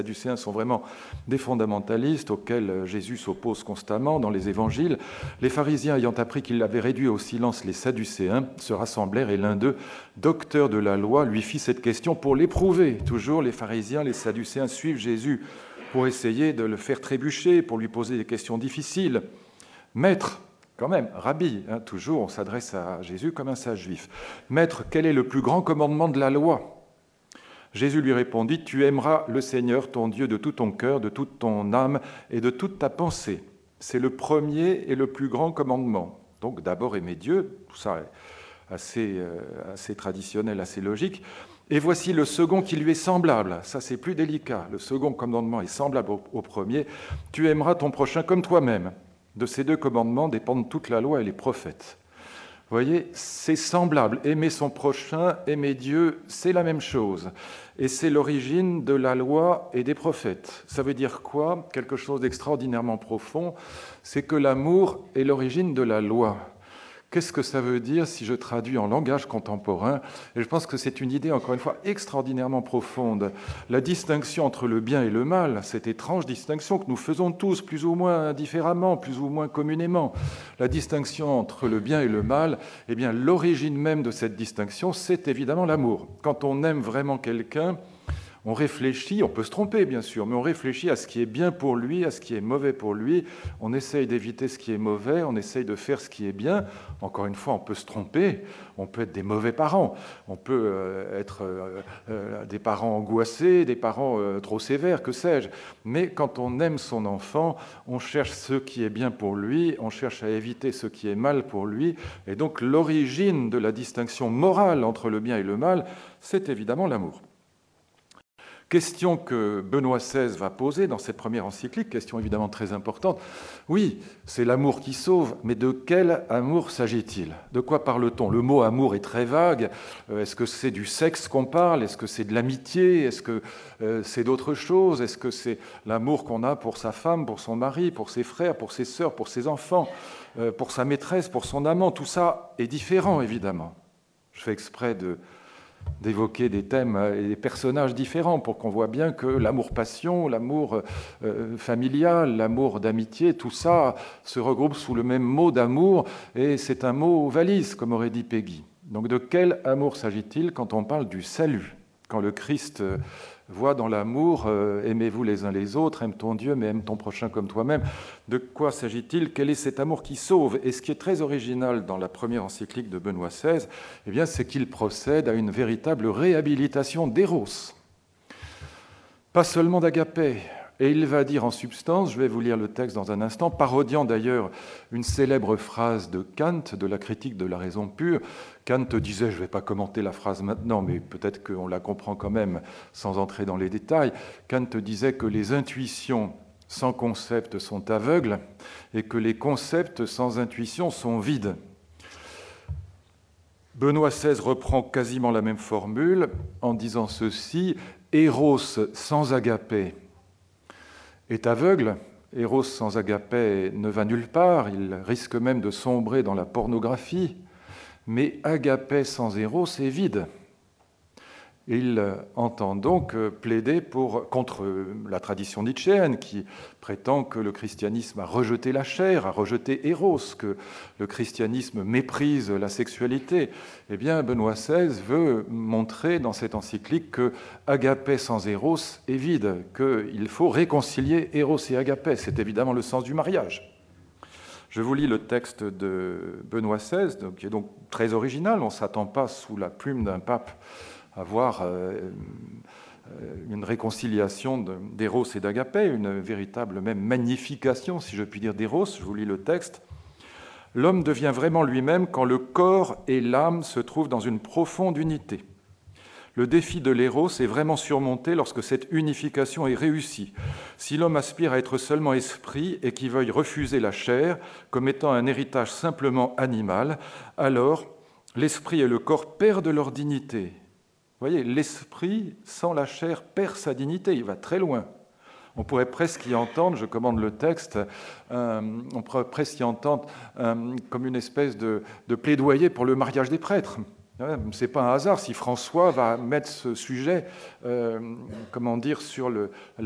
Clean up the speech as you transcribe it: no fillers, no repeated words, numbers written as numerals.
Sadducéens sont vraiment des fondamentalistes auxquels Jésus s'oppose constamment dans les évangiles. Les pharisiens, ayant appris qu'il avait réduit au silence les Sadducéens, se rassemblèrent et l'un d'eux, docteur de la loi, lui fit cette question pour l'éprouver. Toujours les pharisiens, les Sadducéens suivent Jésus pour essayer de le faire trébucher, pour lui poser des questions difficiles. Maître, quand même, rabbi, toujours on s'adresse à Jésus comme un sage juif. Maître, quel est le plus grand commandement de la loi ? Jésus lui répondit, « Tu aimeras le Seigneur, ton Dieu, de tout ton cœur, de toute ton âme et de toute ta pensée. » C'est le premier et le plus grand commandement. Donc d'abord aimer Dieu, tout ça est assez traditionnel, assez logique. Et voici le second qui lui est semblable. Ça, c'est plus délicat. Le second commandement est semblable au premier. « Tu aimeras ton prochain comme toi-même. » De ces deux commandements dépendent toute la loi et les prophètes. Vous voyez, c'est semblable. Aimer son prochain, aimer Dieu, c'est la même chose. Et c'est l'origine de la loi et des prophètes. Ça veut dire quoi ? Quelque chose d'extraordinairement profond, c'est que l'amour est l'origine de la loi. Qu'est-ce que ça veut dire si je traduis en langage contemporain ? Et je pense que c'est une idée, encore une fois, extraordinairement profonde. La distinction entre le bien et le mal, cette étrange distinction que nous faisons tous, plus ou moins différemment, plus ou moins communément. La distinction entre le bien et le mal, eh bien, l'origine même de cette distinction, c'est évidemment l'amour. Quand on aime vraiment quelqu'un, on réfléchit, on peut se tromper bien sûr, mais on réfléchit à ce qui est bien pour lui, à ce qui est mauvais pour lui. On essaye d'éviter ce qui est mauvais, on essaye de faire ce qui est bien. Encore une fois, on peut se tromper, on peut être des mauvais parents, on peut être des parents angoissés, des parents trop sévères, que sais-je. Mais quand on aime son enfant, on cherche ce qui est bien pour lui, on cherche à éviter ce qui est mal pour lui. Et donc l'origine de la distinction morale entre le bien et le mal, c'est évidemment l'amour. Question que Benoît XVI va poser dans cette première encyclique, question évidemment très importante. Oui, c'est l'amour qui sauve, mais de quel amour s'agit-il ? De quoi parle-t-on ? Le mot amour est très vague. Est-ce que c'est du sexe qu'on parle ? Est-ce que c'est de l'amitié ? Est-ce que c'est d'autres choses ? Est-ce que c'est l'amour qu'on a pour sa femme, pour son mari, pour ses frères, pour ses sœurs, pour ses enfants, pour sa maîtresse, pour son amant ? Tout ça est différent, évidemment. Je fais exprès d'évoquer des thèmes et des personnages différents pour qu'on voit bien que l'amour-passion, l'amour familial, l'amour d'amitié, tout ça se regroupe sous le même mot d'amour et c'est un mot valise, comme aurait dit Peggy. Donc de quel amour s'agit-il quand on parle du salut ? Quand le Christ voit dans l'amour « aimez-vous les uns les autres, aime ton Dieu, mais aime ton prochain comme toi-même ». De quoi s'agit-il ? Quel est cet amour qui sauve ? Et ce qui est très original dans la première encyclique de Benoît XVI, eh bien, c'est qu'il procède à une véritable réhabilitation d'éros. Pas seulement d'agapé. Et il va dire en substance, je vais vous lire le texte dans un instant, parodiant d'ailleurs une célèbre phrase de Kant, de la critique de la raison pure. Kant disait, je ne vais pas commenter la phrase maintenant, mais peut-être qu'on la comprend quand même sans entrer dans les détails. Kant disait que les intuitions sans concept sont aveugles et que les concepts sans intuition sont vides. Benoît XVI reprend quasiment la même formule en disant ceci, « Éros sans agapé est aveugle, Éros sans agapé ne va nulle part, il risque même de sombrer dans la pornographie, mais agapé sans Éros est vide. » Il entend donc plaider contre la tradition nietzschéenne qui prétend que le christianisme a rejeté la chair, a rejeté Éros, que le christianisme méprise la sexualité. Eh bien, Benoît XVI veut montrer dans cette encyclique que agapé sans Éros est vide, qu'il faut réconcilier Éros et agapé. C'est évidemment le sens du mariage. Je vous lis le texte de Benoît XVI, qui est donc très original. On ne s'attend pas sous la plume d'un pape avoir une réconciliation d'Éros et d'agapé, une véritable même magnification, si je puis dire, d'Éros. Je vous lis le texte. « L'homme devient vraiment lui-même quand le corps et l'âme se trouvent dans une profonde unité. Le défi de l'Éros est vraiment surmonté lorsque cette unification est réussie. Si l'homme aspire à être seulement esprit et qu'il veuille refuser la chair comme étant un héritage simplement animal, alors l'esprit et le corps perdent leur dignité. » Vous voyez, l'esprit sans la chair perd sa dignité, il va très loin. On pourrait presque y entendre, je commande le texte, on pourrait presque y entendre comme une espèce de plaidoyer pour le mariage des prêtres. Ce n'est pas un hasard si François va mettre ce sujet, sur